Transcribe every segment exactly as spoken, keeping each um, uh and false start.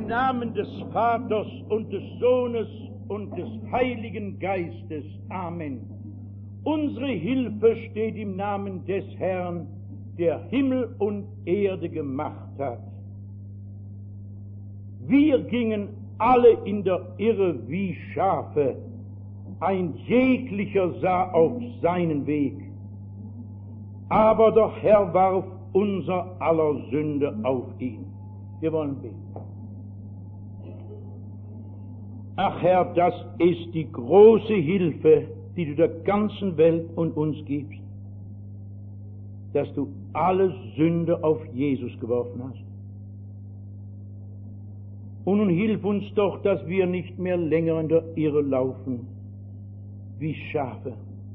Namen des Vaters und des Sohnes und des Heiligen Geistes. Amen. Unsere Hilfe steht im Namen des Herrn, der Himmel und Erde gemacht hat. Wir gingen alle in der Irre wie Schafe, ein jeglicher sah auf seinen Weg. Aber der Herr warf unser aller Sünde auf ihn. Wir wollen beten. Ach Herr, das ist die große Hilfe, die du der ganzen Welt und uns gibst, dass du alle Sünde auf Jesus geworfen hast. Und nun hilf uns doch, dass wir nicht mehr länger in der Irre laufen, wie Schafe,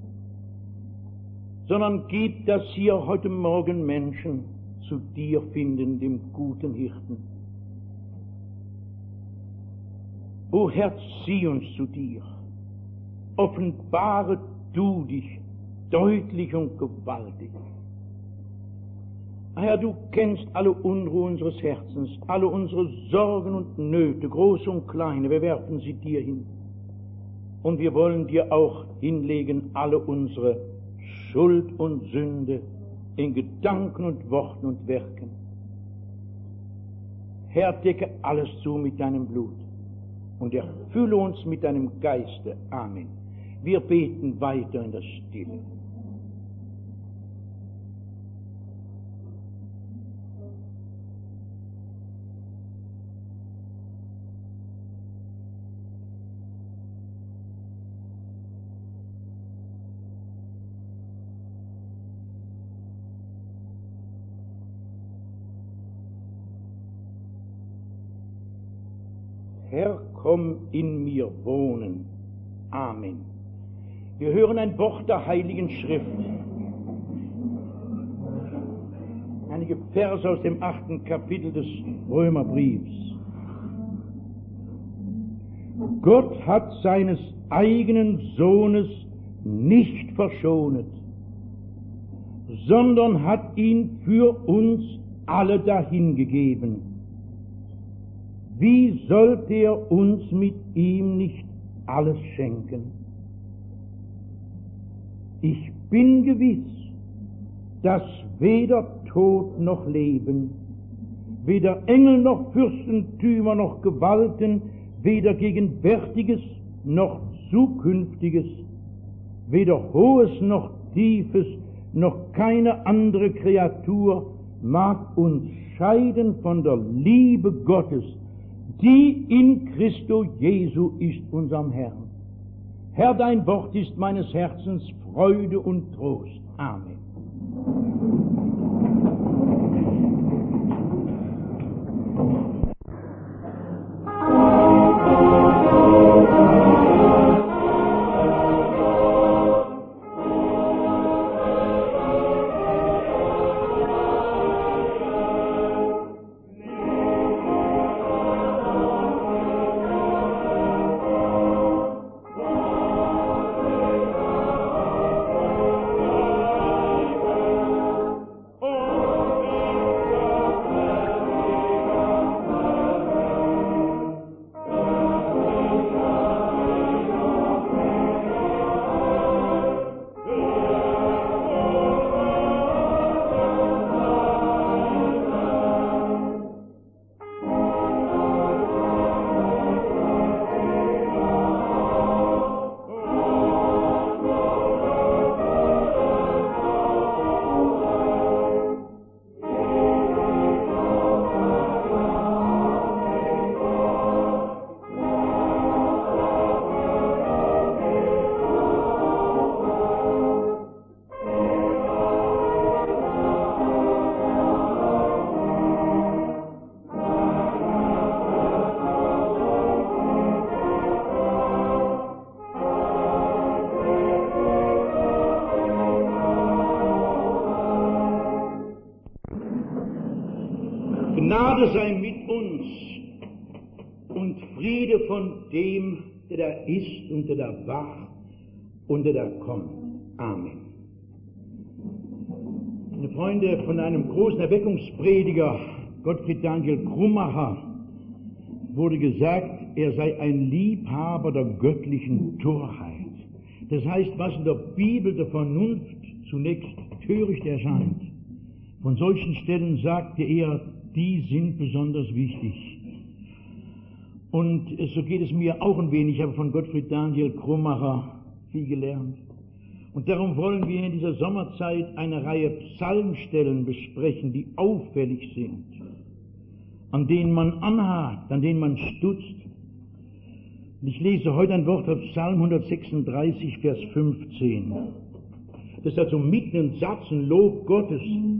sondern gib, dass hier heute Morgen Menschen zu dir finden, dem guten Hirten. O Herr, zieh uns zu dir, offenbare du dich deutlich und gewaltig. Herr, du kennst alle Unruhe unseres Herzens, alle unsere Sorgen und Nöte, große und kleine, wir werfen sie dir hin. Und wir wollen dir auch hinlegen alle unsere Schuld und Sünde in Gedanken und Worten und Werken. Herr, decke alles zu mit deinem Blut und erfülle uns mit deinem Geiste. Amen. Wir beten weiter in der Stille. Herr, komm in mir wohnen. Amen. Wir hören ein Wort der Heiligen Schrift. Einige Verse aus dem achten Kapitel des Römerbriefs. Gott hat seines eigenen Sohnes nicht verschonet, sondern hat ihn für uns alle dahingegeben. Wie sollte er uns mit ihm nicht alles schenken? Ich bin gewiss, dass weder Tod noch Leben, weder Engel noch Fürstentümer noch Gewalten, weder Gegenwärtiges noch Zukünftiges, weder Hohes noch Tiefes, noch keine andere Kreatur mag uns scheiden von der Liebe Gottes, die in Christo Jesu ist, unserem Herrn. Herr, dein Wort ist meines Herzens Freude und Trost. Amen. Gnade sei mit uns und Friede von dem, der da ist und der da war und der da kommt. Amen. Meine Freunde, von einem großen Erweckungsprediger, Gottfried Daniel Krummacher, wurde gesagt, er sei ein Liebhaber der göttlichen Torheit. Das heißt, was in der Bibel der Vernunft zunächst töricht erscheint, von solchen Stellen sagte er, die sind besonders wichtig. Und so geht es mir auch ein wenig. Ich habe von Gottfried Daniel Krummacher viel gelernt. Und darum wollen wir in dieser Sommerzeit eine Reihe Psalmstellen besprechen, die auffällig sind, an denen man anhakt, an denen man stutzt. Und ich lese heute ein Wort aus Psalm hundertsechsunddreißig, Vers fünfzehn. Das ist also mitten ein Satz, ein Lob Gottes.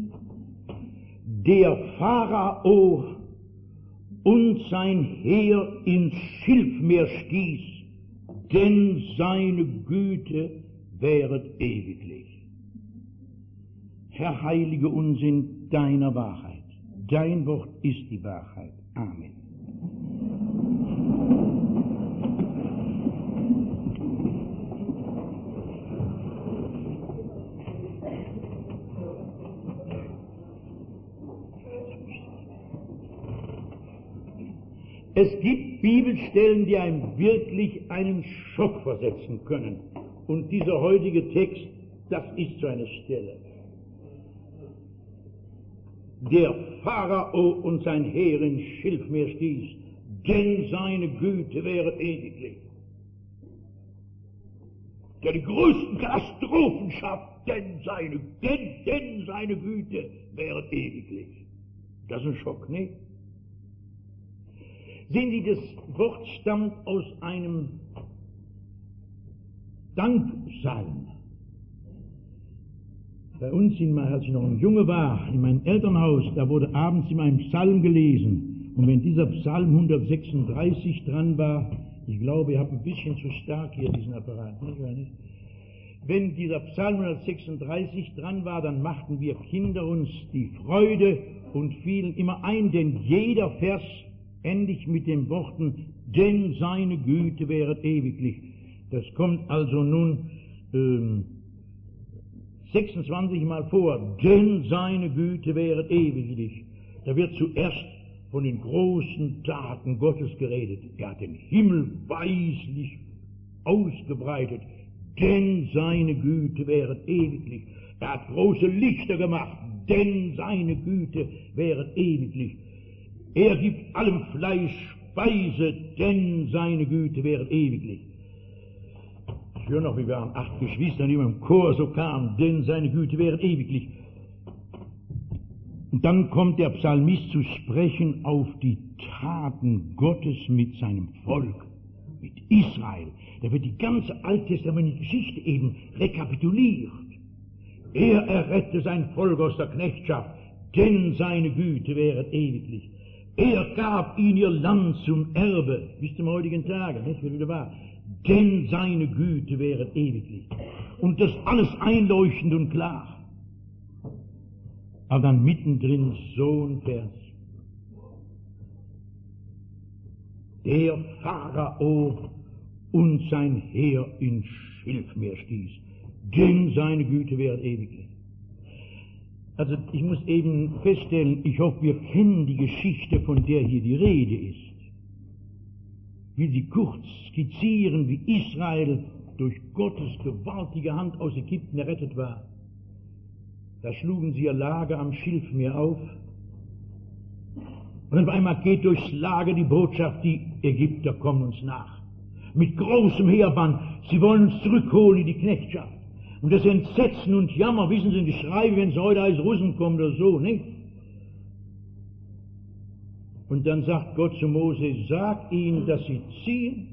Der Pharao und sein Heer ins Schilfmeer stieß, denn seine Güte wäret ewiglich. Herr, heilige uns in deiner Wahrheit. Dein Wort ist die Wahrheit. Amen. Es gibt Bibelstellen, die einem wirklich einen Schock versetzen können. Und dieser heutige Text, das ist so eine Stelle. Der Pharao und sein Heer ins Schilfmeer stieß, denn seine Güte wäre ewiglich. Der die größten Katastrophen schafft, denn seine, denn, denn seine Güte wäre ewiglich. Das ist ein Schock, nicht? Sehen Sie, das Wort stammt aus einem Dankpsalm. Bei uns, in, als ich noch ein Junge war, in meinem Elternhaus, da wurde abends immer ein Psalm gelesen. Und wenn dieser Psalm hundertsechsunddreißig dran war, ich glaube, ihr habt ein bisschen zu stark hier diesen Apparat, nicht wahr nicht? Wenn dieser Psalm hundertsechsunddreißig dran war, dann machten wir Kinder uns die Freude und fielen immer ein, denn jeder Vers endlich mit den Worten, denn seine Güte wäret ewiglich. Das kommt also nun ähm, sechsundzwanzig Mal vor, denn seine Güte wäret ewiglich. Da wird zuerst von den großen Taten Gottes geredet. Er hat den Himmel weislich ausgebreitet, denn seine Güte wäret ewiglich. Er hat große Lichter gemacht, denn seine Güte wäret ewiglich. Er gibt allem Fleisch Speise, denn seine Güte wäret ewiglich. Ich höre noch, wie wir an acht Geschwistern immer im Chor so kamen, denn seine Güte wäret ewiglich. Und dann kommt der Psalmist zu sprechen auf die Taten Gottes mit seinem Volk, mit Israel. Da wird die ganze alttestamentliche Geschichte eben rekapituliert. Er errette sein Volk aus der Knechtschaft, denn seine Güte wäret ewiglich. Er gab ihnen ihr Land zum Erbe, bis zum heutigen Tage, nicht, wie wieder war. Denn seine Güte wäret ewiglich. Und das alles einleuchtend und klar. Aber dann mittendrin so ein Vers. Der Pharao und sein Heer ins Schilfmeer stieß, denn seine Güte wäret ewiglich. Also ich muss eben feststellen, ich hoffe, wir kennen die Geschichte, von der hier die Rede ist. Ich will sie kurz skizzieren, wie Israel durch Gottes gewaltige Hand aus Ägypten errettet war. Da schlugen sie ihr Lager am Schilfmeer auf. Und auf einmal geht durchs Lager die Botschaft, die Ägypter kommen uns nach. Mit großem Heerband, sie wollen uns zurückholen in die Knechtschaft. Und das Entsetzen und Jammer, wissen Sie, ein Geschrei, wenn es heute als Russen kommt oder so, nicht? Und dann sagt Gott zu Mose, sag ihnen, dass sie ziehen.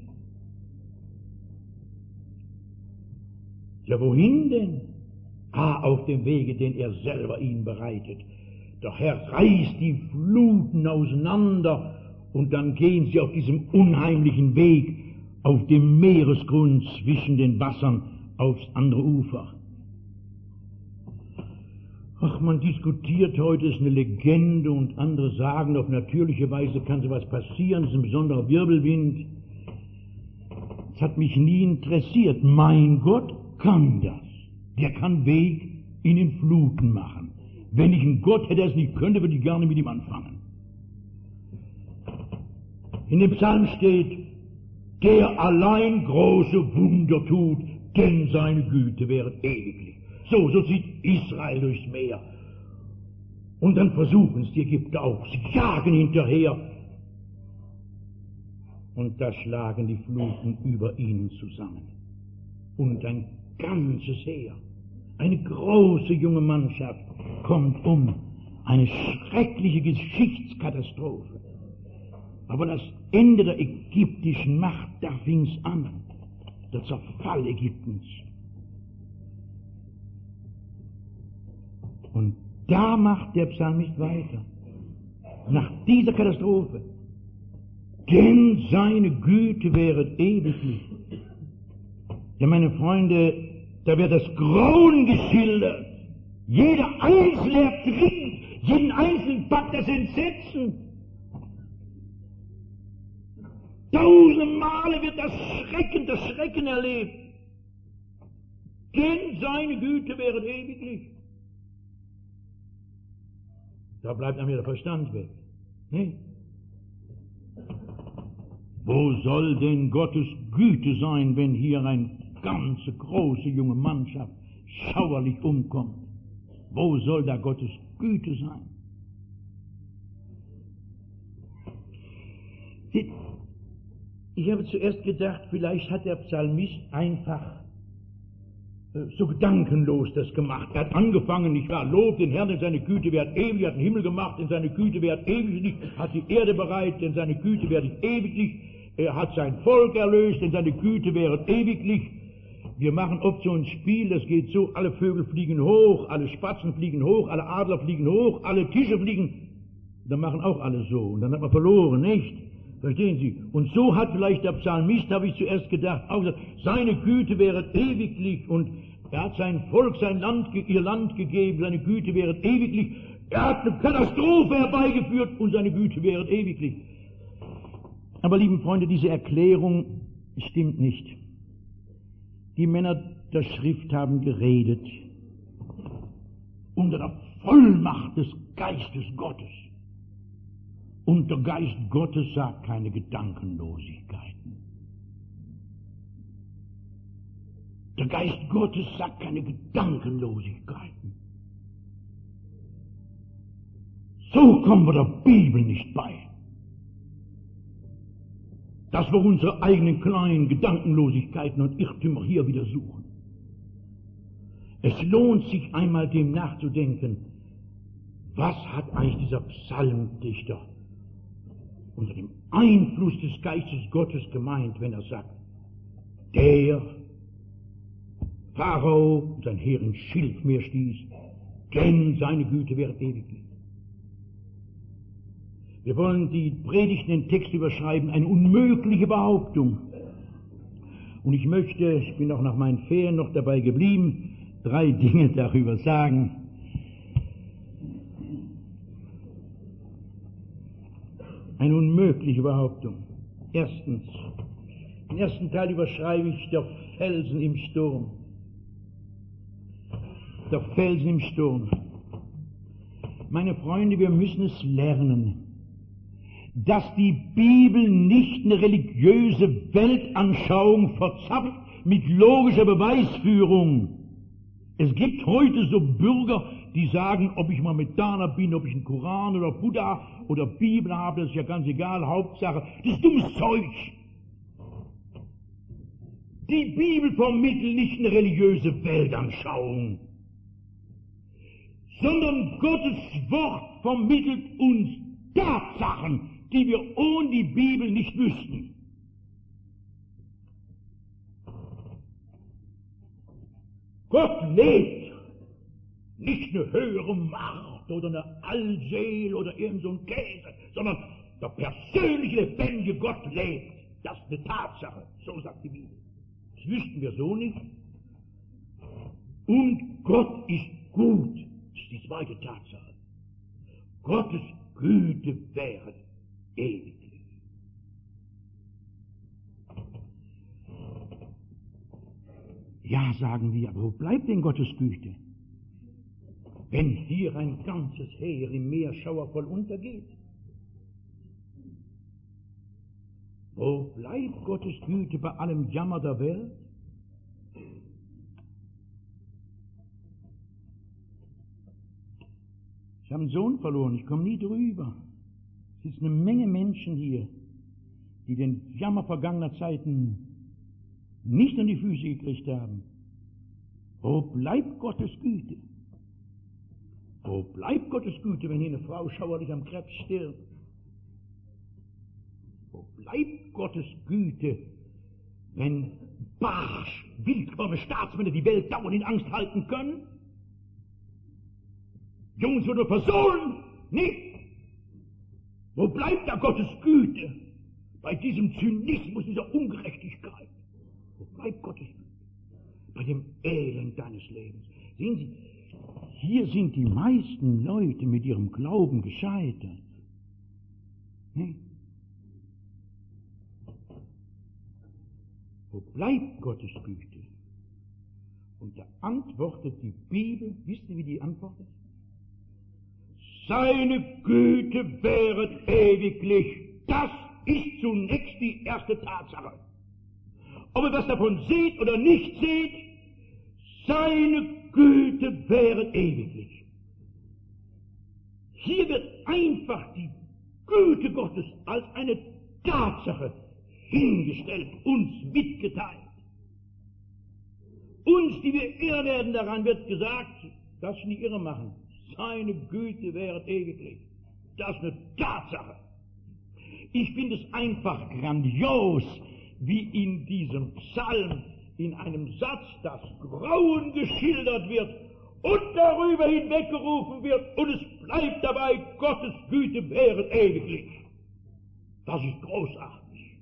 Ja, wohin denn? Ah, auf dem Wege, den er selber ihnen bereitet. Der Herr reißt die Fluten auseinander und dann gehen sie auf diesem unheimlichen Weg auf dem Meeresgrund zwischen den Wassern aufs andere Ufer. Ach, man diskutiert heute, ist eine Legende und andere sagen, auf natürliche Weise kann sowas passieren, es ist ein besonderer Wirbelwind. Das hat mich nie interessiert. Mein Gott kann das. Der kann Weg in den Fluten machen. Wenn ich einen Gott hätte, der es nicht könnte, würde ich gar nicht mit ihm anfangen. In dem Psalm steht, der allein große Wunder tut, denn seine Güte wäret ewiglich. So, so zieht Israel durchs Meer. Und dann versuchen es die Ägypter auch. Sie jagen hinterher. Und da schlagen die Fluten über ihnen zusammen. Und ein ganzes Heer, eine große junge Mannschaft kommt um. Eine schreckliche Geschichtskatastrophe. Aber das Ende der ägyptischen Macht, da fing es an. Der Zerfall Ägyptens. Und da macht der Psalmist weiter. Nach dieser Katastrophe. Denn seine Güte wäret ewiglich. Ja, meine Freunde, da wird das Grauen geschildert. Jeder Einzelne ertrinkt. Jeden Einzelnen packt das Entsetzen. Tausende Male wird das Schrecken, das Schrecken erlebt. Denn seine Güte wäret ewiglich. Da bleibt einem der Verstand weg. Nee? Wo soll denn Gottes Güte sein, wenn hier eine ganze große junge Mannschaft schauerlich umkommt? Wo soll da Gottes Güte sein? Ich habe zuerst gedacht, vielleicht hat der Psalmist einfach äh, so gedankenlos das gemacht. Er hat angefangen, nicht wahr, lobt den Herrn, denn seine Güte währt ewig, hat den Himmel gemacht, denn seine Güte währt ewiglich, hat die Erde bereit, denn seine Güte währt ewiglich, er hat sein Volk erlöst, denn seine Güte währt ewiglich. Wir machen oft so ein Spiel, das geht so, alle Vögel fliegen hoch, alle Spatzen fliegen hoch, alle Adler fliegen hoch, alle Tische fliegen, dann machen auch alle so, und dann hat man verloren, nicht? Verstehen Sie? Und so hat vielleicht der Psalmist, habe ich zuerst gedacht, auch gesagt, seine Güte wäre ewiglich und er hat sein Volk, sein Land, ihr Land gegeben, seine Güte wäre ewiglich. Er hat eine Katastrophe herbeigeführt und seine Güte wäre ewiglich. Aber, lieben Freunde, diese Erklärung stimmt nicht. Die Männer der Schrift haben geredet unter der Vollmacht des Geistes Gottes. Und der Geist Gottes sagt keine Gedankenlosigkeiten. Der Geist Gottes sagt keine Gedankenlosigkeiten. So kommen wir der Bibel nicht bei. Dass wir unsere eigenen kleinen Gedankenlosigkeiten und Irrtümer hier wieder suchen. Es lohnt sich einmal dem nachzudenken, was hat eigentlich dieser Psalmdichter unter dem Einfluss des Geistes Gottes gemeint, wenn er sagt, der Pharao und sein Heer ins Schilfmeer stieß, denn seine Güte wäre ewiglich. Wir wollen die Predigt in den Text überschreiben, eine unmögliche Behauptung. Und ich möchte, ich bin auch nach meinen Ferien noch dabei geblieben, drei Dinge darüber sagen. Eine unmögliche Behauptung. Erstens, im ersten Teil überschreibe ich der Felsen im Sturm. Der Felsen im Sturm. Meine Freunde, wir müssen es lernen, dass die Bibel nicht eine religiöse Weltanschauung verzapft mit logischer Beweisführung. Es gibt heute so Bürger, die sagen, ob ich Mohammedaner bin, ob ich einen Koran oder Buddha oder Bibel habe, das ist ja ganz egal, Hauptsache, das ist dummes Zeug. Die Bibel vermittelt nicht eine religiöse Weltanschauung, sondern Gottes Wort vermittelt uns Tatsachen, die wir ohne die Bibel nicht wüssten. Gott lebt, nicht eine höhere Macht oder eine Allseel oder irgend so ein Käse, sondern der persönliche, lebendige Gott lebt. Das ist eine Tatsache, so sagt die Bibel. Das wüssten wir so nicht. Und Gott ist gut, das ist die zweite Tatsache. Gottes Güte wäre ewiglich. Ja, sagen wir, aber wo bleibt denn Gottes Güte? Wenn hier ein ganzes Heer im Meer schauervoll untergeht. Wo bleibt Gottes Güte bei allem Jammer der Welt? Ich habe einen Sohn verloren, ich komme nie drüber. Es ist eine Menge Menschen hier, die den Jammer vergangener Zeiten nicht an die Füße gekriegt haben. Wo bleibt Gottes Güte? Wo bleibt Gottes Güte, wenn hier eine Frau schauerlich am Krebs stirbt? Wo bleibt Gottes Güte, wenn barsch, willkommene Staatsmänner die Welt dauernd in Angst halten können? Jungs oder Personen nicht. Wo bleibt da Gottes Güte bei diesem Zynismus, dieser Ungerechtigkeit? Wo bleibt Gottes Güte? Bei dem Elend deines Lebens. Sehen Sie, hier sind die meisten Leute mit ihrem Glauben gescheitert. Nee. Wo bleibt Gottes Güte? Und da antwortet die Bibel, wisst ihr, wie die antwortet? Seine Güte wäret ewiglich. Das ist zunächst die erste Tatsache. Ob ihr was davon seht oder nicht seht, seine Güte wäret ewiglich. Hier wird einfach die Güte Gottes als eine Tatsache hingestellt, uns mitgeteilt. Uns, die wir irre werden daran, wird gesagt, dass sie nicht irre machen. Seine Güte wäret ewiglich. Das ist eine Tatsache. Ich finde es einfach grandios, wie in diesem Psalm in einem Satz das Grauen geschildert wird und darüber hinweggerufen wird und es bleibt dabei, Gottes Güte wäret ewiglich. Das ist großartig.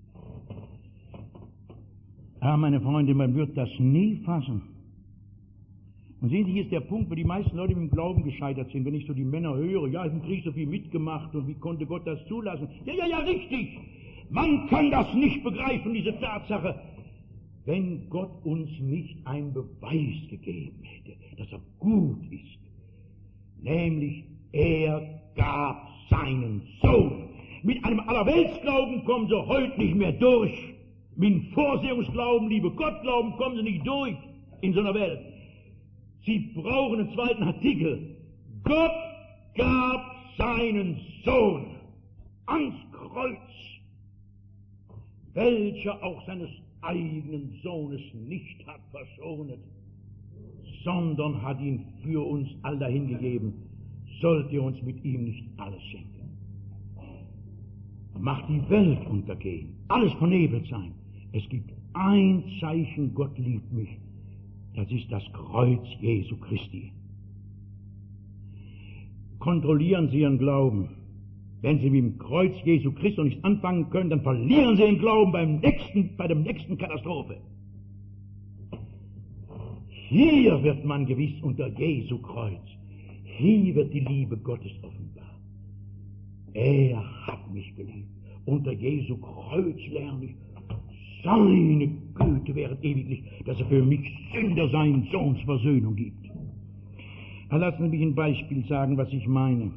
Ja, meine Freunde, man wird das nie fassen. Und sehen Sie, hier ist der Punkt, wo die meisten Leute mit dem Glauben gescheitert sind. Wenn ich so die Männer höre, ja, ich habe im Krieg so viel mitgemacht und wie konnte Gott das zulassen? Ja, ja, ja, richtig. Man kann das nicht begreifen, diese Tatsache, wenn Gott uns nicht einen Beweis gegeben hätte, dass er gut ist. Nämlich, er gab seinen Sohn. Mit einem Allerweltsglauben kommen sie heute nicht mehr durch. Mit dem Vorsehungsglauben, liebe Gottglauben, kommen sie nicht durch in so einer Welt. Sie brauchen einen zweiten Artikel. Gott gab seinen Sohn ans Kreuz, welcher auch seines eigenen Sohnes nicht hat verschonet, sondern hat ihn für uns alle dahingegeben. Sollt ihr uns mit ihm nicht alles schenken? Macht die Welt untergehen, alles vernebelt sein. Es gibt ein Zeichen, Gott liebt mich. Das ist das Kreuz Jesu Christi. Kontrollieren Sie Ihren Glauben. Wenn Sie mit dem Kreuz Jesu Christi nicht anfangen können, dann verlieren Sie den Glauben beim nächsten, bei der nächsten Katastrophe. Hier wird man gewiss unter Jesu Kreuz. Hier wird die Liebe Gottes offenbar. Er hat mich geliebt. Unter Jesu Kreuz lerne ich, seine Güte wäre ewiglich, dass er für mich Sünder seinen Sohns Versöhnung gibt. Na, lassen Sie mich ein Beispiel sagen, was ich meine.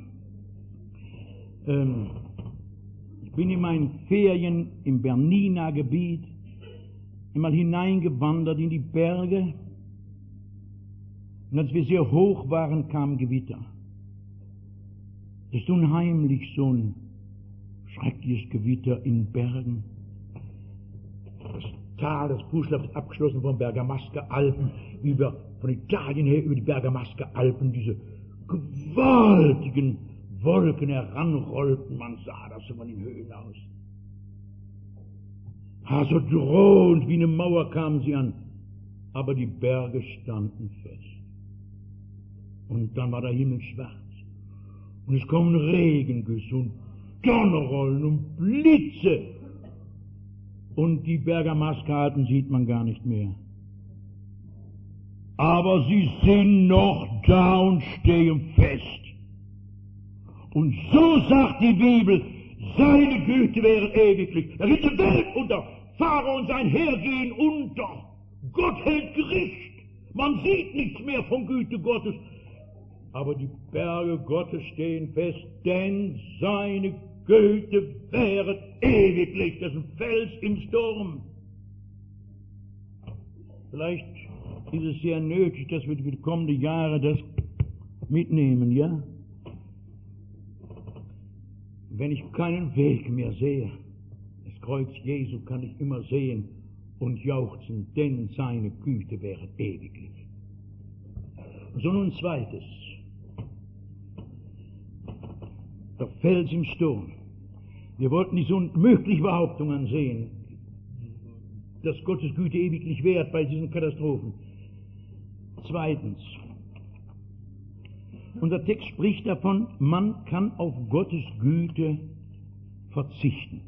Ähm, ich bin in meinen Ferien im Bernina Gebiet einmal hineingewandert in die Berge und als wir sehr hoch waren, kam Gewitter. Das ist unheimlich, so ein schreckliches Gewitter in Bergen. Das Tal, das Fußlapp ist abgeschlossen von Bergamasca Alpen, wie wir von Italien her über die Bergamasca Alpen diese gewaltigen Wolken heranrollten. Man sah das so von den Höhen aus. Ah, so drohend wie eine Mauer kamen sie an, aber die Berge standen fest. Und dann war der Himmel schwarz. Und es kommen Regengüsse und Donnerrollen und Blitze. Und die Bergamasca-Alpen sieht man gar nicht mehr. Aber sie sind noch da und stehen fest. Und so sagt die Bibel, seine Güte wäre ewiglich. Da geht die Welt unter, Pharao und sein Heer gehen unter. Gott hält Gericht. Man sieht nichts mehr von Güte Gottes. Aber die Berge Gottes stehen fest, denn seine Güte wäret ewiglich, das ist ein Fels im Sturm. Vielleicht ist es sehr nötig, dass wir für die kommenden Jahre das mitnehmen, ja? Wenn ich keinen Weg mehr sehe, das Kreuz Jesu kann ich immer sehen und jauchzen, denn seine Güte wäre ewiglich. So nun zweites. Der Fels im Sturm. Wir wollten diese unmögliche Behauptung ansehen, dass Gottes Güte ewiglich währt bei diesen Katastrophen. Zweitens. Unser Text spricht davon, man kann auf Gottes Güte verzichten.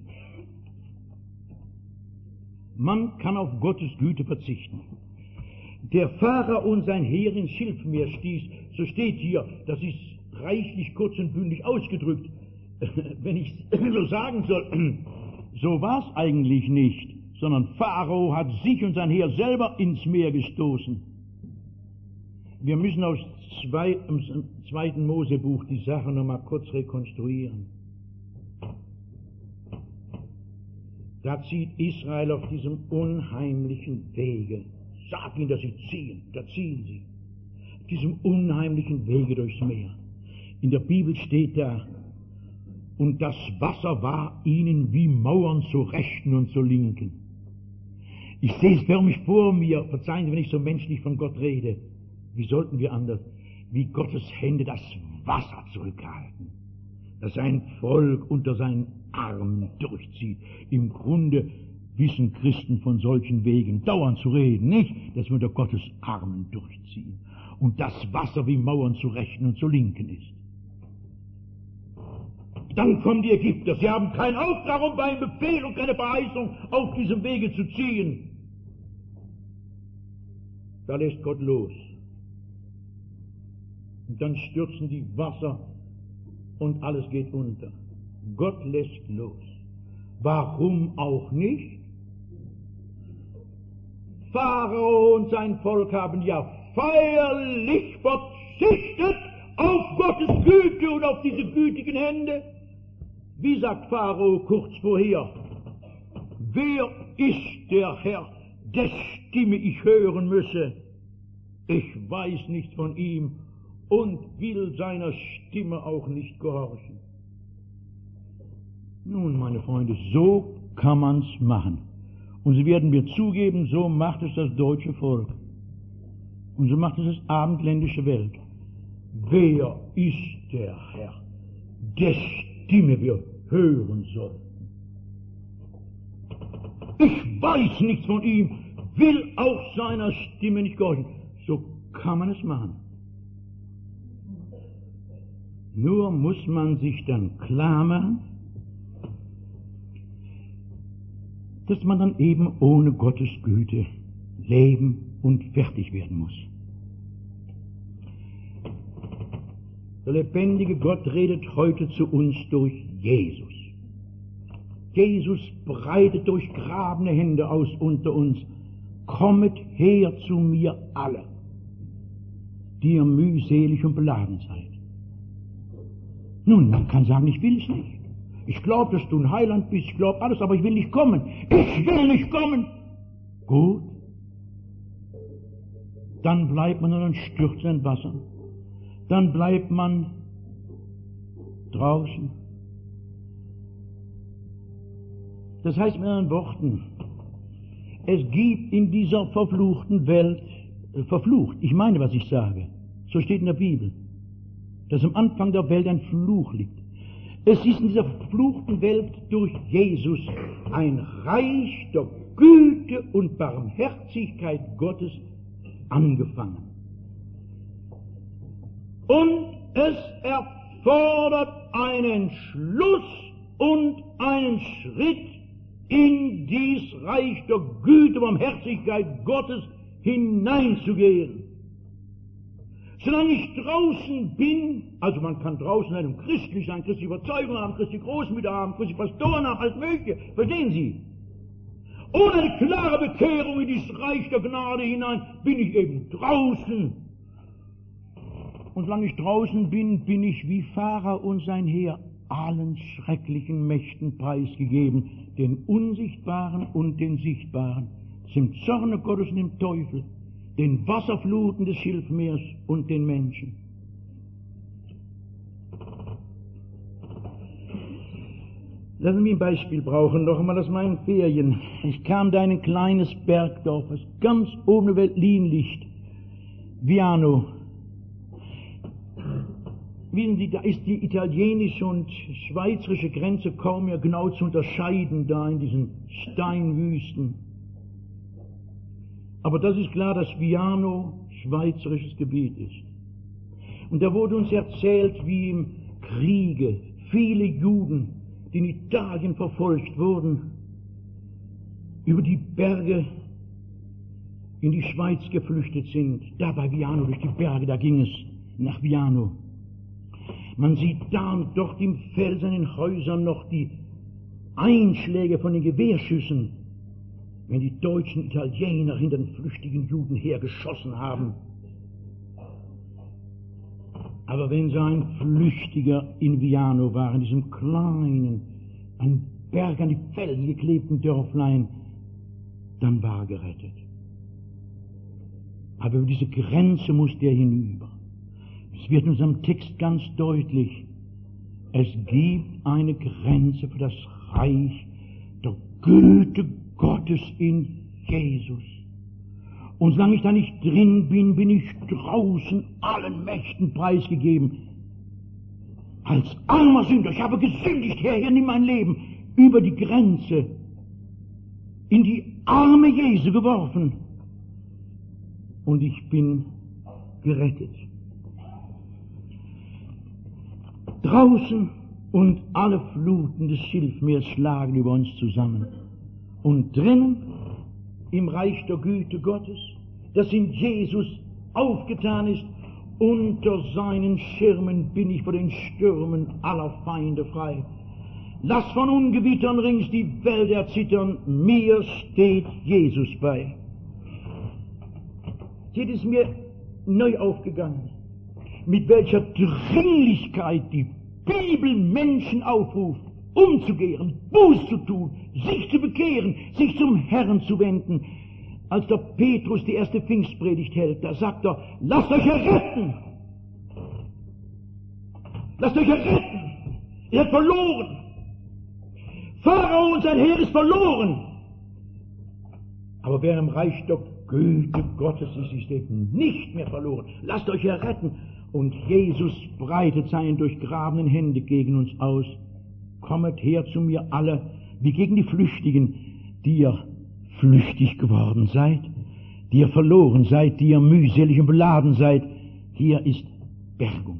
Man kann auf Gottes Güte verzichten. Der Pharao und sein Heer ins Schilfmeer stieß, so steht hier, das ist reichlich kurz und bündig ausgedrückt. Wenn ich so sagen soll, so war es eigentlich nicht, sondern Pharao hat sich und sein Heer selber ins Meer gestoßen. Wir müssen aus zwei, im zweiten Mosebuch die Sache noch mal kurz rekonstruieren. Da zieht Israel auf diesem unheimlichen Wege. Sag ihnen, dass sie ziehen. Da ziehen sie. Auf diesem unheimlichen Wege durchs Meer. In der Bibel steht da, und das Wasser war ihnen wie Mauern zur Rechten und zur Linken. Ich sehe es förmlich vor mir, verzeihen Sie, wenn ich so menschlich von Gott rede. Wie sollten wir anders? Wie Gottes Hände das Wasser zurückhalten, dass sein Volk unter seinen Armen durchzieht. Im Grunde wissen Christen von solchen Wegen dauernd zu reden, nicht? Dass wir unter Gottes Armen durchziehen. Und das Wasser wie Mauern zur Rechten und zur Linken ist. Dann kommen die Ägypter. Sie haben keinen Auftrag und keinen Befehl und keine Verheißung, auf diesem Wege zu ziehen. Da lässt Gott los. Und dann stürzen die Wasser und alles geht unter. Gott lässt los. Warum auch nicht? Pharao und sein Volk haben ja feierlich verzichtet auf Gottes Güte und auf diese gütigen Hände. Wie sagt Pharao kurz vorher? Wer ist der Herr, dessen Stimme ich hören müsse? Ich weiß nichts von ihm und will seiner Stimme auch nicht gehorchen. Nun, meine Freunde, so kann man's machen. Und Sie werden mir zugeben, so macht es das deutsche Volk. Und so macht es das abendländische Welt. Wer ist der Herr, dessen Stimme wir hören sollten? Ich weiß nichts von ihm, will auch seiner Stimme nicht gehorchen. So kann man es machen. Nur muss man sich dann klar machen, dass man dann eben ohne Gottes Güte leben und fertig werden muss. Der lebendige Gott redet heute zu uns durch Jesus. Jesus breitet durchgrabene Hände aus unter uns. Kommet her zu mir alle, die ihr mühselig und beladen seid. Nun, man kann sagen, ich will es nicht. Ich glaube, dass du ein Heiland bist, ich glaube alles, aber ich will nicht kommen. Ich will nicht kommen. Gut. Dann bleibt man und dann stürzt ein Wasser. Dann bleibt man draußen. Das heißt mit anderen Worten, es gibt in dieser verfluchten Welt, äh, verflucht, ich meine, was ich sage, so steht in der Bibel, dass am Anfang der Welt ein Fluch liegt. Es ist in dieser verfluchten Welt durch Jesus ein Reich der Güte und Barmherzigkeit Gottes angefangen. Und es erfordert einen Schluss und einen Schritt in dies Reich der Güte und Barmherzigkeit Gottes hineinzugehen. Solange ich draußen bin, also man kann draußen einem christlich sein, christliche Überzeugung haben, christliche Großmütter haben, christliche Pastoren haben, alles Mögliche, verstehen Sie? Ohne eine klare Bekehrung in dieses Reich der Gnade hinein bin ich eben draußen. Und solange ich draußen bin, bin ich wie Pharao und sein Heer allen schrecklichen Mächten preisgegeben, den unsichtbaren und den sichtbaren, zum Zorne Gottes und dem Teufel, den Wasserfluten des Schilfmeers und den Menschen. Lassen Sie mich ein Beispiel brauchen, noch einmal aus meinen Ferien. Ich kam da in ein kleines Bergdorf, das ganz ohne Weltlinlicht, Viano. Wissen Sie, da ist die italienische und schweizerische Grenze kaum mehr genau zu unterscheiden, da in diesen Steinwüsten. Aber das ist klar, dass Viano schweizerisches Gebiet ist. Und da wurde uns erzählt, wie im Kriege viele Juden, die in Italien verfolgt wurden, über die Berge in die Schweiz geflüchtet sind. Da bei Viano, durch die Berge, da ging es nach Viano. Man sieht da und dort im Fels an den Häusern noch die Einschläge von den Gewehrschüssen, wenn die deutschen Italiener hinter den flüchtigen Juden hergeschossen haben. Aber wenn so ein Flüchtiger in Viano war, in diesem kleinen, an Berg, an die Felsen geklebten Dörflein, dann war er gerettet. Aber über diese Grenze musste er hinüber. Es wird in unserem Text ganz deutlich, es gibt eine Grenze für das Reich der Güte Gottes in Jesus. Und solange ich da nicht drin bin, bin ich draußen allen Mächten preisgegeben. Als armer Sünder, ich habe gesündigt, Herr, hier nimm mein Leben, über die Grenze, in die Arme Jesu geworfen. Und ich bin gerettet. Draußen und alle Fluten des Schilfmeers schlagen über uns zusammen. Und drinnen, im Reich der Güte Gottes, das in Jesus aufgetan ist, unter seinen Schirmen bin ich vor den Stürmen aller Feinde frei. Lass von Ungewittern rings die Welt erzittern, mir steht Jesus bei. Jetzt ist mir neu aufgegangen, mit welcher Dringlichkeit die Bibel Menschen aufruft, umzukehren, Buß zu tun, sich zu bekehren, sich zum Herrn zu wenden. Als der Petrus die erste Pfingstpredigt hält, da sagt er, lasst euch erretten! Lasst euch erretten! Ihr seid verloren! Pharao und sein Heer ist verloren! Aber wer im Reich der Güte Gottes ist, ist eben nicht mehr verloren. Lasst euch erretten! Und Jesus breitet seine durchgrabenen Hände gegen uns aus. Kommet her zu mir alle, wie gegen die Flüchtigen, die ihr flüchtig geworden seid, die ihr verloren seid, die ihr mühselig und beladen seid. Hier ist Bergung.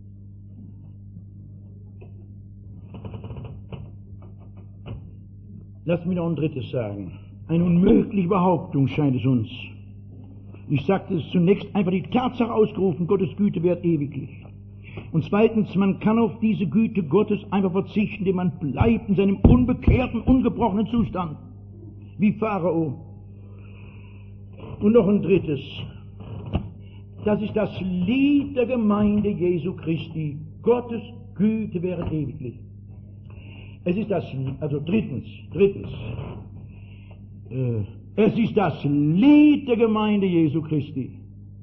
Lasst mich noch ein drittes sagen. Eine unmögliche Behauptung scheint es uns. Ich sagte es zunächst einfach die Tatsache ausgerufen, Gottes Güte währt ewiglich. Und zweitens, man kann auf diese Güte Gottes einfach verzichten, indem man bleibt in seinem unbekehrten, ungebrochenen Zustand, wie Pharao. Und noch ein drittes, das ist das Lied der Gemeinde Jesu Christi, Gottes Güte währet ewiglich. Es ist das, also drittens, drittens, äh, es ist das Lied der Gemeinde Jesu Christi.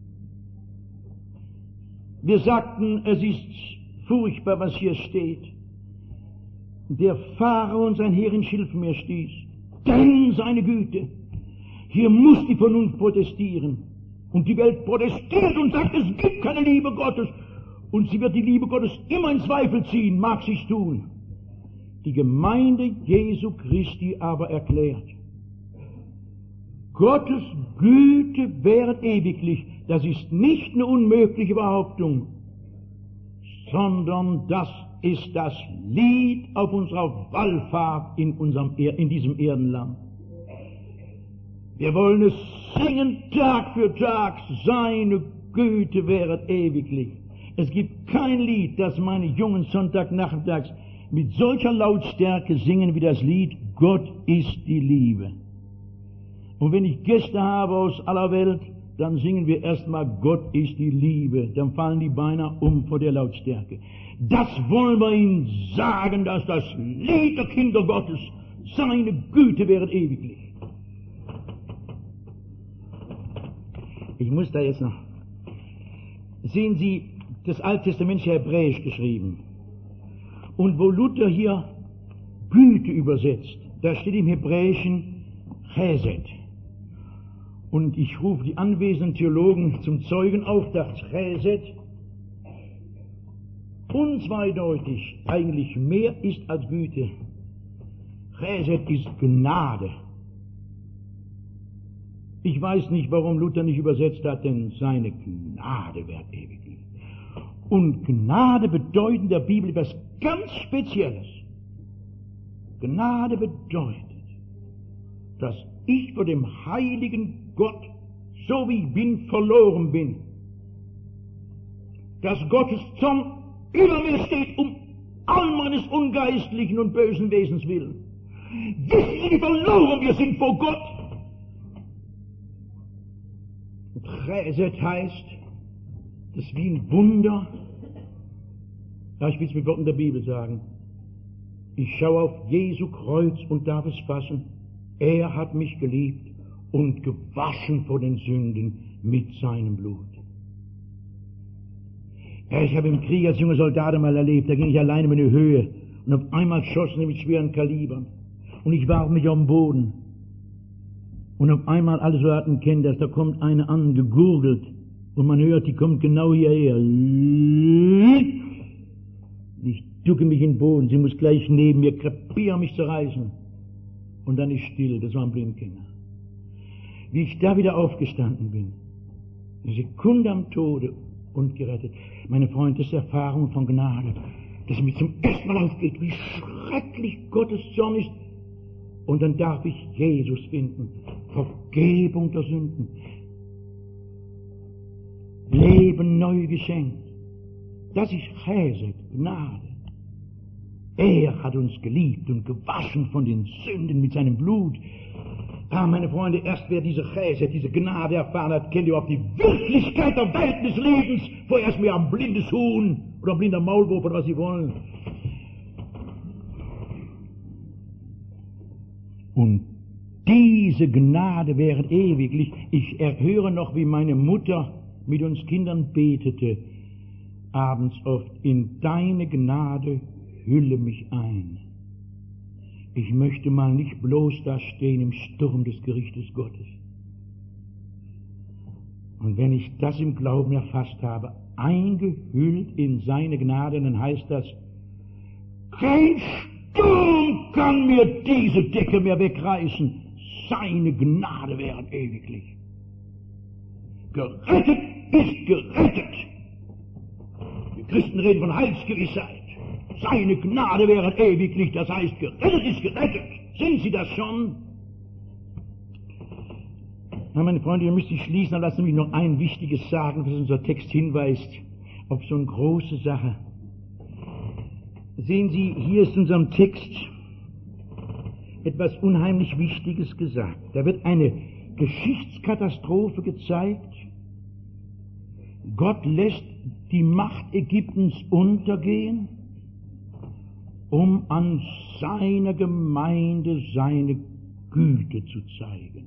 Wir sagten, es ist furchtbar, was hier steht. Der Pharao und sein Heer in Schilfmeer stieß. Denn seine Güte. Hier muss die Vernunft protestieren. Und die Welt protestiert und sagt, es gibt keine Liebe Gottes. Und sie wird die Liebe Gottes immer in Zweifel ziehen, mag sich's tun. Die Gemeinde Jesu Christi aber erklärt, Gottes Güte währet ewiglich. Das ist nicht eine unmögliche Behauptung, sondern das ist das Lied auf unserer Wallfahrt in, unserem, in diesem Erdenland. Wir wollen es singen Tag für Tag, seine Güte währet ewiglich. Es gibt kein Lied, das meine jungen Sonntagnachmittags mit solcher Lautstärke singen wie das Lied Gott ist die Liebe. Und wenn ich Gäste habe aus aller Welt, dann singen wir erstmal, Gott ist die Liebe. Dann fallen die beinahe um vor der Lautstärke. Das wollen wir ihnen sagen, dass das Lied der Kinder Gottes, seine Güte wäret ewiglich. Ich muss da jetzt noch. Sehen Sie, das Alte Testament ist ja hebräisch geschrieben. Und wo Luther hier Güte übersetzt, da steht im Hebräischen Chesed. Und ich rufe die anwesenden Theologen zum Zeugen auf, dass Chesed unzweideutig eigentlich mehr ist als Güte. Chesed ist Gnade. Ich weiß nicht, warum Luther nicht übersetzt hat, denn seine Gnade währt ewiglich. Und Gnade bedeutet in der Bibel etwas ganz Spezielles. Gnade bedeutet, dass ich vor dem heiligen Gott, so wie ich bin, verloren bin. Dass Gottes Zorn über mir steht, um all meines ungeistlichen und bösen Wesens willen. Wissen Sie, wie verloren wir sind vor Gott? Chesed heißt, das ist wie ein Wunder. Ja, ich will es mit Worten der Bibel sagen. Ich schaue auf Jesu Kreuz und darf es fassen. Er hat mich geliebt und gewaschen vor den Sünden mit seinem Blut. Ja, ich habe im Krieg als junger Soldat einmal erlebt, da ging ich alleine in die Höhe und auf einmal schossen sie mit schweren Kalibern und ich warf mich auf den Boden. Und auf einmal, alle Soldaten kennen das, da kommt eine an, gegurgelt, und man hört, die kommt genau hierher. Ich ducke mich in den Boden, sie muss gleich neben mir krepieren, mich zerreißen. Und dann ist still, das war ein Blindgänger. Wie ich da wieder aufgestanden bin, eine Sekunde am Tode und gerettet. Meine Freunde, das ist Erfahrung von Gnade, dass mir zum ersten Mal aufgeht, wie schrecklich Gottes Zorn ist. Und dann darf ich Jesus finden. Vergebung der Sünden. Leben neu geschenkt. Das ist Chesed, Gnade. Er hat uns geliebt und gewaschen von den Sünden mit seinem Blut. Ah, meine Freunde, erst wer diese Chesed, diese Gnade erfahren hat, kennt überhaupt die Wirklichkeit der Welt des Lebens. Vorerst mehr ein blindes Huhn oder ein blinder Maulwurf oder was sie wollen. Und diese Gnade währet ewiglich. Ich erhöre noch, wie meine Mutter mit uns Kindern betete, abends oft, in deine Gnade hülle mich ein. Ich möchte mal nicht bloß da stehen im Sturm des Gerichtes Gottes. Und wenn ich das im Glauben erfasst habe, eingehüllt in seine Gnade, dann heißt das, kein Sturm kann mir diese Decke mehr wegreißen. Seine Gnade währet ewiglich. Gerettet ist gerettet. Die Christen reden von Heilsgewissheit. Seine Gnade währet ewiglich, das heißt, gerettet ist gerettet. Sind Sie das schon? Na, meine Freunde, ihr müsst sich schließen, dann lassen Sie mich noch ein Wichtiges sagen, was unser Text hinweist auf so eine große Sache. Sehen Sie, hier ist in unserem Text etwas unheimlich Wichtiges gesagt. Da wird eine Geschichtskatastrophe gezeigt. Gott lässt die Macht Ägyptens untergehen, um an seiner Gemeinde seine Güte zu zeigen.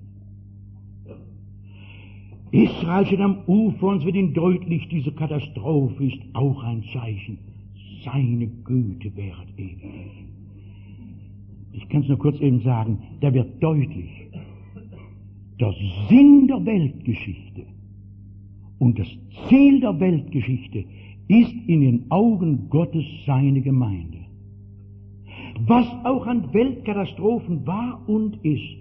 Israel steht am Ufer und es wird ihnen deutlich, diese Katastrophe ist auch ein Zeichen. Seine Güte währet ewig. Ich kann es nur kurz eben sagen, da wird deutlich, der Sinn der Weltgeschichte und das Ziel der Weltgeschichte ist in den Augen Gottes seine Gemeinde. Was auch an Weltkatastrophen war und ist,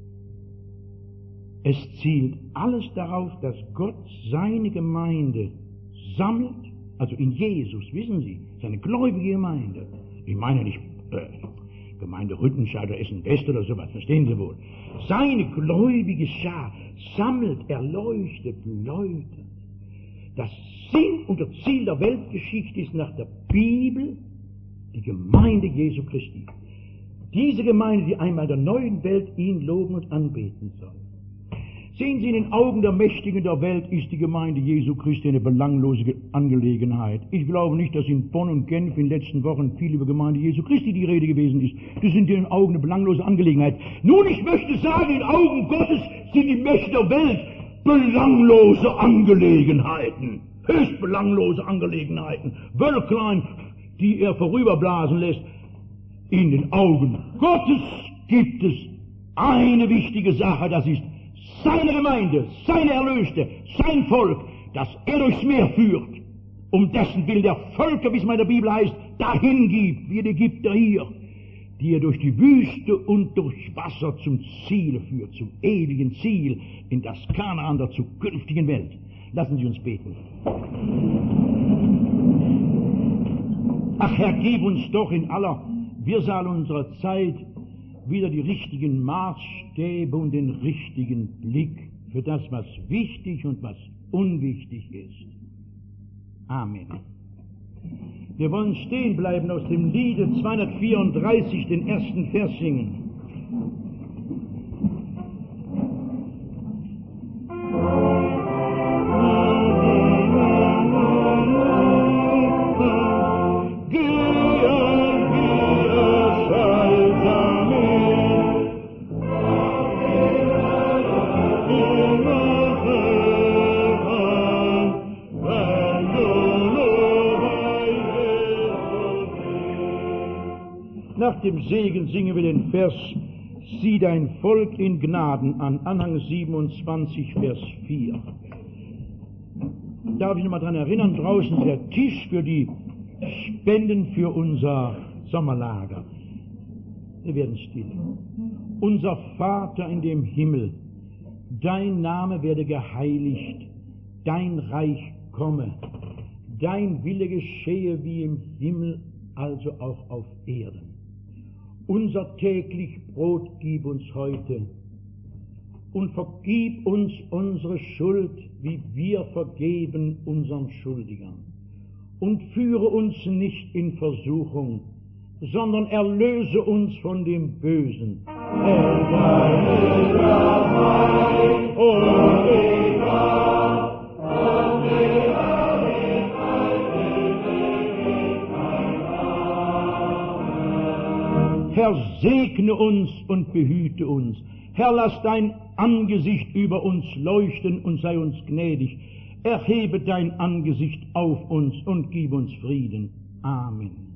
es zielt alles darauf, dass Gott seine Gemeinde sammelt, also in Jesus, wissen Sie, seine gläubige Gemeinde. Ich meine nicht äh, Gemeinde Rüttenscheid oder Essen-West oder sowas, verstehen Sie wohl. Seine gläubige Schar sammelt, erleuchtet, läutert. Das Sinn und das Ziel der Weltgeschichte ist nach der Bibel die Gemeinde Jesu Christi. Diese Gemeinde, die einmal der neuen Welt ihn loben und anbeten soll. Sehen Sie, in den Augen der Mächtigen der Welt ist die Gemeinde Jesu Christi eine belanglose Angelegenheit. Ich glaube nicht, dass in Bonn und Genf in den letzten Wochen viel über Gemeinde Jesu Christi die Rede gewesen ist. Das sind in den Augen eine belanglose Angelegenheit. Nun, ich möchte sagen, in den Augen Gottes sind die Mächte der Welt belanglose Angelegenheiten. Höchst belanglose Angelegenheiten. Wölklein, die er vorüberblasen lässt. In den Augen Gottes gibt es eine wichtige Sache, das ist seine Gemeinde, seine Erlöste, sein Volk, das er durchs Meer führt, um dessen Willen der Völker, wie es in der Bibel heißt, dahin gibt, wie die Ägypter hier, die er durch die Wüste und durch Wasser zum Ziel führt, zum ewigen Ziel, in das Kanaan der zukünftigen Welt. Lassen Sie uns beten. Ach Herr, gib uns doch in aller Wirrsal unserer Zeit wieder die richtigen Maßstäbe und den richtigen Blick für das, was wichtig und was unwichtig ist. Amen. Wir wollen stehen bleiben aus dem Liede zweihundertvierunddreißig, den ersten Vers singen. Nach dem Segen singen wir den Vers, sieh dein Volk in Gnaden an, Anhang siebenundzwanzig, Vers vier. Darf ich noch mal daran erinnern, draußen der Tisch für die Spenden für unser Sommerlager. Wir werden still. Unser Vater in dem Himmel, dein Name werde geheiligt, dein Reich komme, dein Wille geschehe wie im Himmel, also auch auf Erden. Unser täglich Brot gib uns heute und vergib uns unsere Schuld, wie wir vergeben unseren Schuldigern. Und führe uns nicht in Versuchung, sondern erlöse uns von dem Bösen. Denn dein ist das Reich und die Kraft und die Herr, segne uns und behüte uns. Herr, lass dein Angesicht über uns leuchten und sei uns gnädig. Erhebe dein Angesicht auf uns und gib uns Frieden. Amen.